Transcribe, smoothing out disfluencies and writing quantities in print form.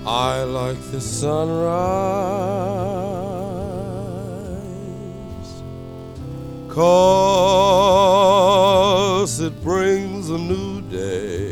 I like the sunrise, 'cause it brings a new day.